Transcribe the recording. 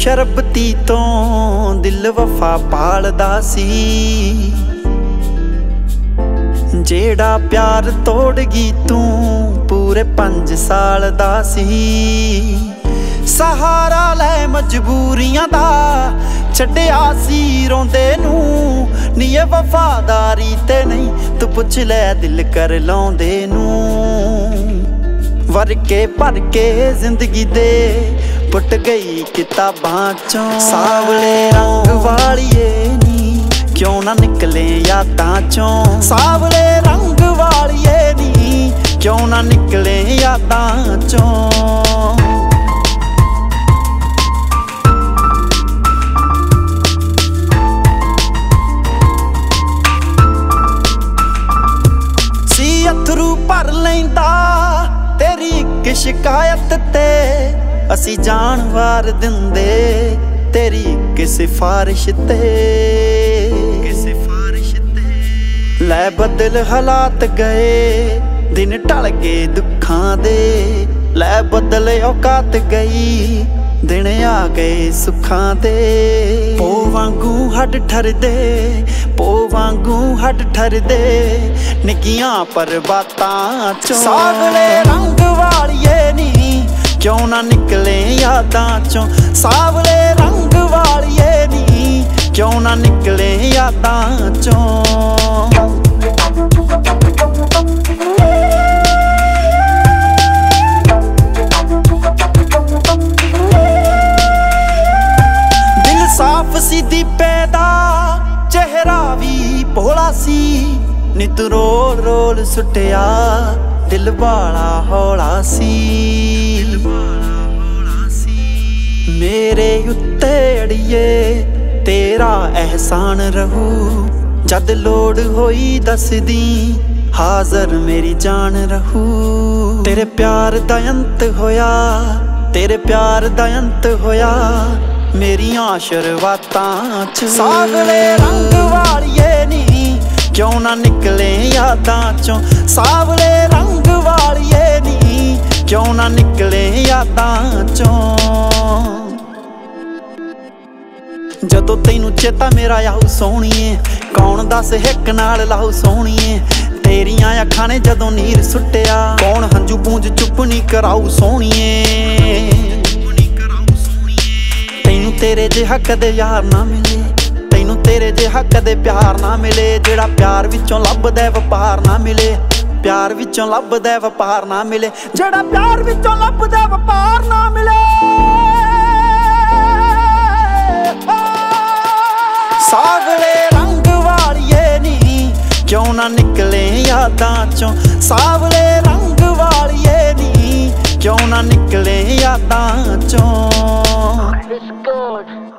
ਸ਼ਰਬਤੀ ਤੋਂ ਦਿਲ ਵਫਾ ਪਾਲਦਾ ਸੀ। ਜਿਹੜਾ ਪਿਆਰ ਤੋੜ ਗਈ ਤੂੰ ਪੂਰੇ 5 ਸਾਲ ਦਾ ਸੀ। ਸਹਾਰਾ ਲੈ ਮਜਬੂਰੀਆਂ ਦਾ ਛੱਡਿਆ ਸੀ ਰੋਂਦੇ ਨੂੰ। ਨੀ ਇਹ ਵਫਾਦਾਰੀ ਤੇ ਨਹੀਂ ਤੂੰ ਪੁੱਛ ਲੈ ਦਿਲ ਕਰ ਲਾਉਂਦੇ ਨੂੰ। ਵਰ ਕੇ ਭਰ ਕੇ ਜ਼ਿੰਦਗੀ ਦੇ ਪੁੱਟ ਗਈ ਕਿਤਾਬਾਂ ਚੋਂ। ਸਾਵਲੇ ਰੰਗ ਵਾਲੀਏ ਨੀ ਕਿਉਂ ਨਾ ਨਿਕਲੇ ਯਾਦਾਂ ਚੋਂ। ਸਾਵਲੇ ਰੰਗ ਵਾਲੀਏ ਨੀ ਕਿਉਂ ਨਾ ਨਿਕਲੇ ਯਾਦਾਂ ਚੋਂ। ਸੀ ਅਥਰੂ ਭਰ ਲੈਂਦਾ ਤੇਰੀ ਇੱਕ ਸ਼ਿਕਾਇਤ ਤੇ। ਅਸੀਂ ਜਾਨ ਵਾਰ ਦਿੰਦੇ ਤੇਰੀ ਇੱਕ ਸਿਫਾਰਿਸ਼ ਤੇ। ਲੈ ਬਦਲ ਹਾਲਾਤ ਗਏ ਦਿਨ ਢਲ ਗਏ ਦੁੱਖਾਂ ਦੇ। ਲੈ ਬਦਲ ਔਕਾਤ ਗਈ ਦਿਨ ਆ ਗਏ ਸੁੱਖਾਂ ਦੇ। ਪੋ ਵਾਂਗੂ ਹੱਡ ਠਰਦੇ ਪੋ ਵਾਂਗੂ ਹੱਡ ਠਰਦੇ ਨਿੱਕੀਆਂ ਪਰਬਾਤਾਂ ਚੋਂ। ਸਾਵਲੇ ਰੰਗ ਵਾਲੀਏ ਨੀ ਕਿਉਂ ਨਾ ਨਿਕਲੇ ਯਾਦਾਂ ਚੋਂ। ਸਾਵਲੇ ਰੰਗ ਵਾਲੀਏ ਨੀ ਕਿਉਂ ਨਾ ਨਿਕਲੇ ਯਾਦਾਂ ਚੋਂ। ਦਿਲ ਸਾਫ਼ ਸੀ ਦੀਪੇ ਦਾ ਚਿਹਰਾ ਵੀ ਭੋਲਾ ਸੀ। ਨਿਤ ਰੋਲ ਰੋਲ ਸੁੱਟਿਆ ਦਿਲ ਵਾਲਾ ਹੌਲਾ ਸੀ। ਮੇਰੇ ਉੱਤੇ ਅੜੀਏ ਤੇਰਾ ਅਹਿਸਾਨ ਰਹੂ। ਜਦ ਲੋੜ ਹੋਈ ਦੱਸਦੀ ਹਾਜ਼ਰ ਮੇਰੀ ਜਾਨ ਰਹੂ। ਤੇਰੇ ਪਿਆਰ ਦਾ ਅੰਤ ਹੋਇਆ ਤੇਰੇ ਪਿਆਰ ਦਾ ਅੰਤ ਹੋਇਆ ਮੇਰੀਆਂ ਸ਼ੁਰੂਆਤਾਂ ਚ। ਸਾਵਲੇ ਰੰਗ ਵਾਲੀਏ ਨੀ ਕਿਉਂ ਨਾ ਨਿਕਲੇ ਯਾਦਾਂ ਚੋਂ। ਸਾਵਲੇ ਰੰਗ ਵਾਲੀਏ ਨੀ ਕਿਉਂ ਨਾ ਨਿਕਲੇ ਯਾਦਾਂ ਚੋਂ। ਜਦੋਂ ਤੈਨੂੰ ਚੇਤਾ ਮੇਰਾ ਆਊ ਸੋਹਣੀਏ ਕੌਣ ਦੱਸ ਹਿੱਕ ਨਾਲ ਲਾਊ ਸੋਹਣੀਏ। ਤੇਰੀਆਂ ਅੱਖਾਂ ਨੇ ਜਦੋਂ ਨੀਰ ਸੁੱਟਿਆ ਕੌਣ ਹੰਝੂ ਪੂੰਝ ਚੁੱਪ ਨੀ ਕਰਾਊ ਸੋਹਣੀਏ। ਤੈਨੂੰ ਤੇਰੇ ਜਿਹਾ ਕਦੇ ਯਾਰ ਨਾ ਮਿਲੇ ਤੈਨੂੰ ਤੇਰੇ ਜਿਹਾ ਕਦੇ ਪਿਆਰ ਨਾ ਮਿਲੇ। ਜਿਹੜਾ ਪਿਆਰ ਵਿੱਚੋਂ ਲੱਭਦਾ ਵਪਾਰ ਨਾ ਮਿਲੇ ਪਿਆਰ ਵਿੱਚੋਂ ਲੱਭਦਾ ਵਪਾਰ ਨਾ ਮਿਲੇ। ਜਿਹੜਾ ਪਿਆਰ ਵਿੱਚੋਂ ਲੱਭਦਾ ਵਪਾਰ ਨਾ ਮਿਲੇ। ਸਾਵਲੇ ਰੰਗ ਵਾਲੀਏ ਨੀ ਕਿਉਂ ਨਾ ਨਿਕਲੇ ਯਾਦਾਂ ਚੋਂ। ਸਾਵਲੇ ਰੰਗ ਵਾਲੀਏ ਨੀ ਕਿਉਂ ਨਾ ਨਿਕਲੇ ਯਾਦਾਂ ਚੋਂ।